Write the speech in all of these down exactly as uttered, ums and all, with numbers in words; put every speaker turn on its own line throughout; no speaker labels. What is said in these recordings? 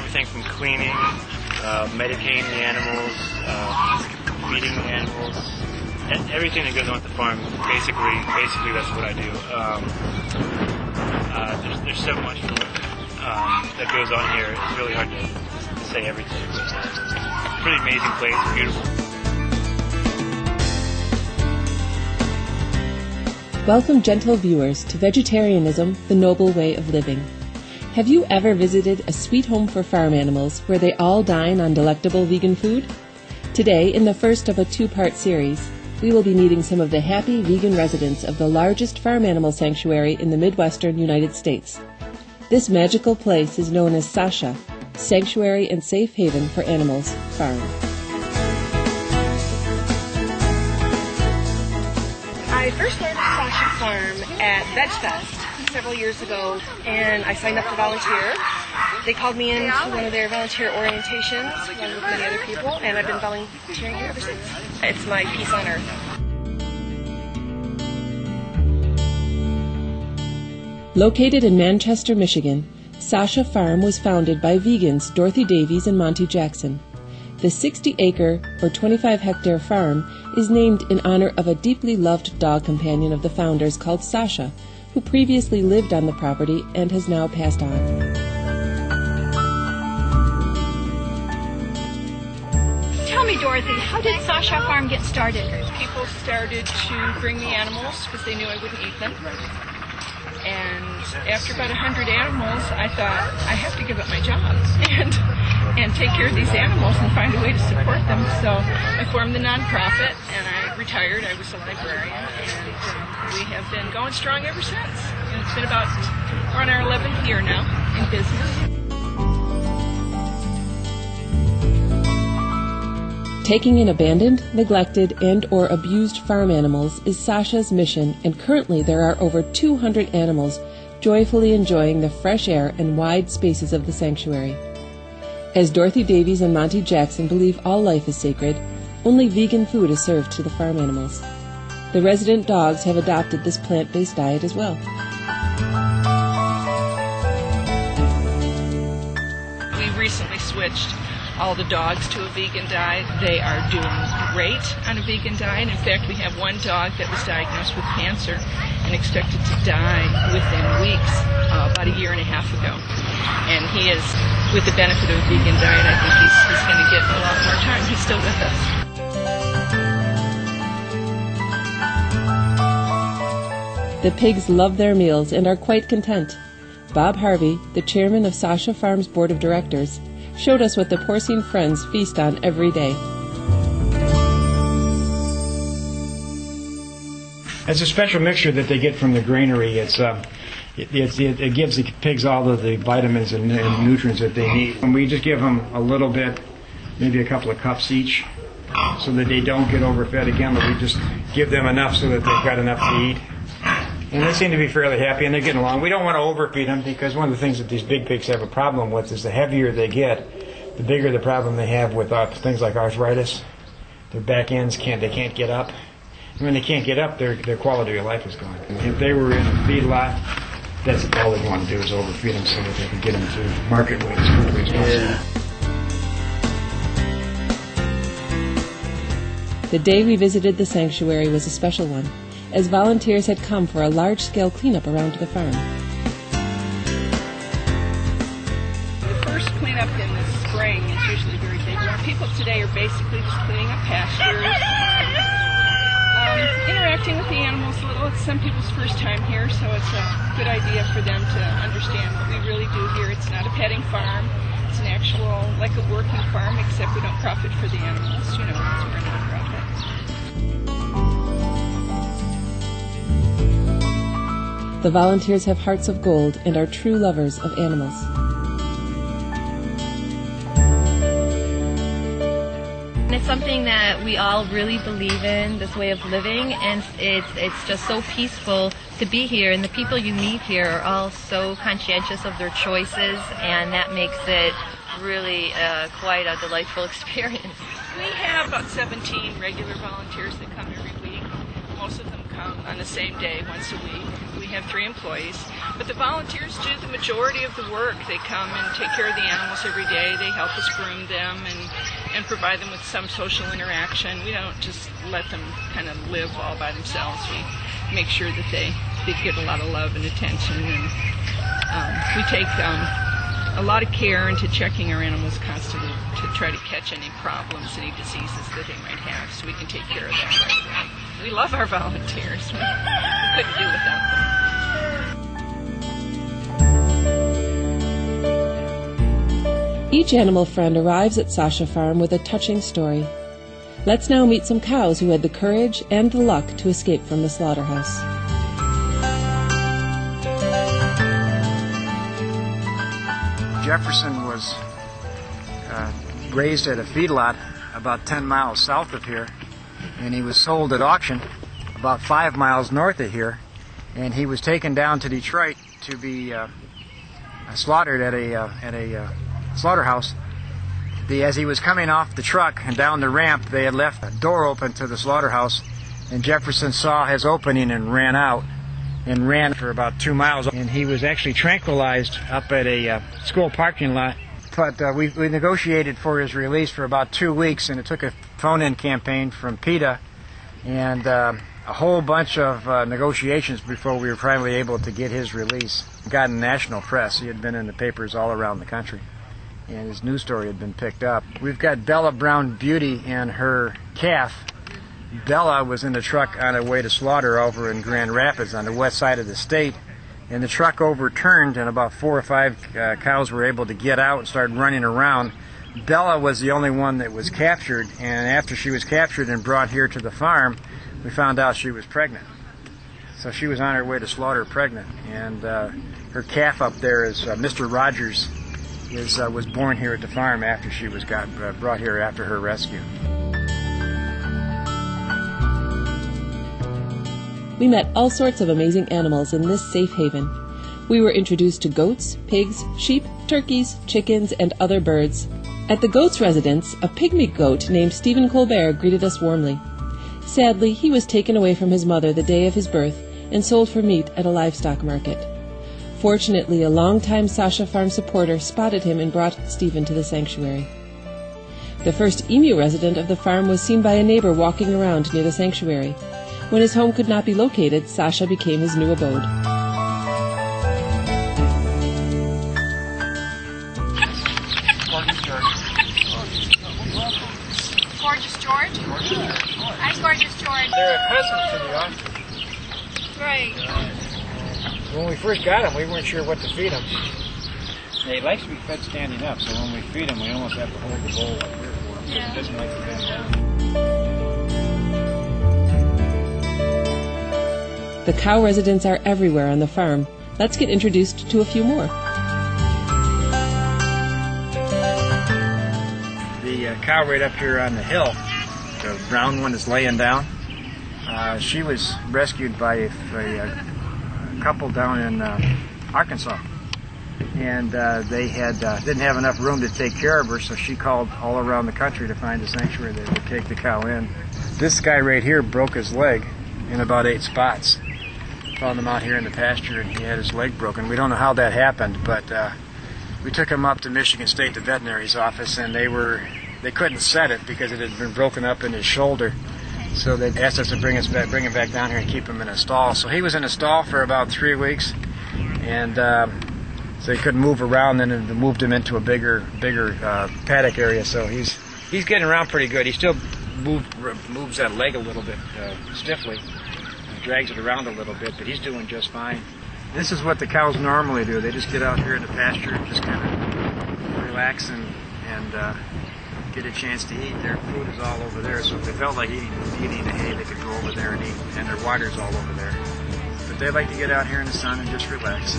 everything from cleaning, uh, medicating the animals, uh, feeding the animals, and everything that goes on at the farm. Basically, basically that's what I do. Um, uh, there's, there's so much um, that goes on here. It's really hard to, to say everything. But it's a pretty amazing place, beautiful.
Welcome, gentle viewers, to Vegetarianism, the Noble Way of Living. Have you ever visited a sweet home for farm animals where they all dine on delectable vegan food? Today, in the first of a two-part series, we will be meeting some of the happy vegan residents of the largest farm animal sanctuary in the Midwestern United States. This magical place is known as Sasha, Sanctuary and Safe Haven for Animals Farm.
I first learned of Sasha Farm at VegFest several years ago, and I signed up to volunteer. They called me in to one of their volunteer orientations, along with many other people, and I've been volunteering here ever since. It's my peace on earth.
Located in Manchester, Michigan, Sasha Farm was founded by vegans Dorothy Davies and Monty Jackson. The sixty-acre or twenty-five hectare farm is named in honor of a deeply loved dog companion of the founders called Sasha, who previously lived on the property and has now passed on.
Tell me, Dorothy, how did Sasha Farm get started?
People started to bring me animals because they knew I wouldn't eat them. And after about a hundred animals, I thought, I have to give up my job and and take care of these animals and find a way to support them. So I formed the nonprofit, and I retired. I was a librarian, and uh, we have been going strong ever since. And it's been about, we're on our eleventh year now in business.
Taking in abandoned, neglected, and or abused farm animals is Sasha's mission, and currently there are over two hundred animals joyfully enjoying the fresh air and wide spaces of the sanctuary. As Dorothy Davies and Monty Jackson believe all life is sacred, only vegan food is served to the farm animals. The resident dogs have adopted this plant-based diet as well.
We recently switched all the dogs to a vegan diet. They are doing great on a vegan diet. In fact, we have one dog that was diagnosed with cancer and expected to die within weeks, uh, about a year and a half ago. And he is, with the benefit of a vegan diet, I think he's, he's going to get a lot more time. He's still with us.
The pigs love their meals and are quite content. Bob Harvey, the chairman of Sasha Farm's board of directors, showed us what the porcine friends feast on every day.
It's a special mixture that they get from the granary. It's uh, it, it, it gives the pigs all of the vitamins and, and nutrients that they need. And we just give them a little bit, maybe a couple of cups each, so that they don't get overfed again, but we just give them enough so that they've got enough to eat. And they seem to be fairly happy, and they're getting along. We don't want to overfeed them, because one of the things that these big pigs have a problem with is the heavier they get, the bigger the problem they have with uh, things like arthritis. Their back ends can't, they can't get up. And when they can't get up, their their quality of life is gone. And if they were in a feedlot, that's all they want to do is overfeed them so that they can get them to market weight as quickly as possible.
The day we visited the sanctuary was a special one, as volunteers had come for a large-scale cleanup around the farm.
The first cleanup in the spring is usually very big. People today are basically just cleaning up pastures, um, interacting with the animals a little. It's some people's first time here, so it's a good idea for them to understand what we really do here. It's not a petting farm. It's an actual, like a working farm, except we don't profit for the animals, you know, because we're a nonprofit.
The volunteers have hearts of gold and are true lovers of animals.
It's something that we all really believe in, this way of living, and it's it's just so peaceful to be here, and the people you meet here are all so conscientious of their choices, and that makes it really uh, quite a delightful experience.
We have about seventeen regular volunteers that come every week. Most of them come on the same day once a week. We have three employees, but the volunteers do the majority of the work. They come and take care of the animals every day. They help us groom them and, and provide them with some social interaction. We don't just let them kind of live all by themselves. We make sure that they, they get a lot of love and attention, and um, we take um, a lot of care into checking our animals constantly to try to catch any problems, any diseases that they might have, so we can take care of them right away. We love our volunteers. We, we couldn't do without them.
Each animal friend arrives at Sasha Farm with a touching story. Let's now meet some cows who had the courage and the luck to escape from the slaughterhouse.
Jefferson was uh, raised at a feedlot about ten miles south of here, and he was sold at auction about five miles north of here, and he was taken down to Detroit to be uh, slaughtered at a uh, at a uh, slaughterhouse. The, as he was coming off the truck and down the ramp, they had left a door open to the slaughterhouse, and Jefferson saw his opening and ran out and ran for about two miles, and he was actually tranquilized up at a uh, school parking lot. But uh, we, we negotiated for his release for about two weeks, and it took a phone-in campaign from PETA and uh, a whole bunch of uh, negotiations before we were finally able to get his release. He got in national press. He had been in the papers all around the country, and his news story had been picked up. We've got Bella Brown Beauty and her calf. Bella was in the truck on her way to slaughter over in Grand Rapids on the west side of the state, and the truck overturned, and about four or five uh, cows were able to get out and start running around. Bella was the only one that was captured, and after she was captured and brought here to the farm, we found out she was pregnant. So she was on her way to slaughter pregnant, and uh, her calf up there is uh, Mister Rogers, is uh, was born here at the farm after she was got uh, brought here after her rescue.
We met all sorts of amazing animals in this safe haven. We were introduced to goats, pigs, sheep, turkeys, chickens, and other birds. At the goats' residence, a pygmy goat named Stephen Colbert greeted us warmly. Sadly, he was taken away from his mother the day of his birth and sold for meat at a livestock market. Fortunately, a longtime Sasha Farm supporter spotted him and brought Stephen to the sanctuary. The first emu resident of the farm was seen by a neighbor walking around near the sanctuary. When his home could not be located, Sasha became his new abode.
Gorgeous George? Hi, Gorgeous George.
They're a cousin to the ostrich.
Right.
When we first got them, we weren't sure what to feed them. They like to be fed standing up, so when we feed them, we almost have to hold the bowl like here for them.
Yeah.
It doesn't like to bend down.
The cow residents are everywhere on the farm. Let's get introduced to a few more.
The uh, cow right up here on the hill, the brown one is laying down. Uh, she was rescued by a, a, a couple down in uh, Arkansas, and uh, they had uh, didn't have enough room to take care of her, so she called all around the country to find a sanctuary that would take the cow in. This guy right here broke his leg in about eight spots. Found him out here in the pasture, and he had his leg broken. We don't know how that happened, but uh, we took him up to Michigan State, the veterinary's office, and they were they couldn't set it because it had been broken up in his shoulder. So they asked us to bring us back, bring him back down here and keep him in a stall. So he was in a stall for about three weeks, and um, so he couldn't move around. Then it moved him into a bigger, bigger uh, paddock area. So he's he's getting around pretty good. He still move, moves that leg a little bit uh, stiffly, drags it around a little bit, but he's doing just fine. This is what the cows normally do. They just get out here in the pasture and just kind of relax and and. Uh, get a chance to eat. Their food is all over there, so if they felt like eating, eating the hay, they could go over there and eat, and their water's all over there. But they like to get out here in the sun and just relax.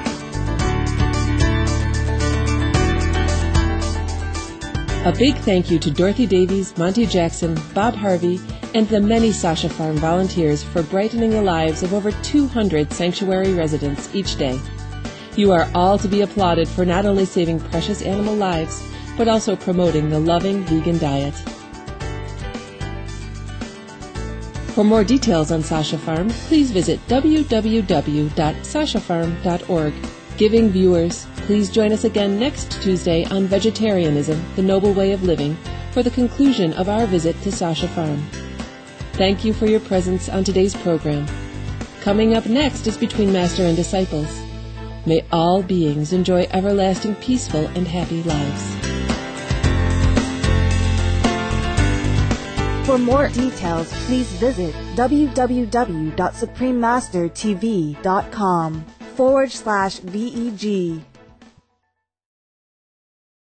A big thank you to Dorothy Davies, Monty Jackson, Bob Harvey, and the many Sasha Farm volunteers for brightening the lives of over two hundred sanctuary residents each day. You are all to be applauded for not only saving precious animal lives, but also promoting the loving vegan diet. For more details on Sasha Farm, please visit w w w dot sasha farm dot org. Giving viewers, please join us again next Tuesday on Vegetarianism, the Noble Way of Living, for the conclusion of our visit to Sasha Farm. Thank you for your presence on today's program. Coming up next is Between Master and Disciples. May all beings enjoy everlasting, peaceful, and happy lives.
For more details, please visit w w w dot supreme master t v dot com forward slash V E G.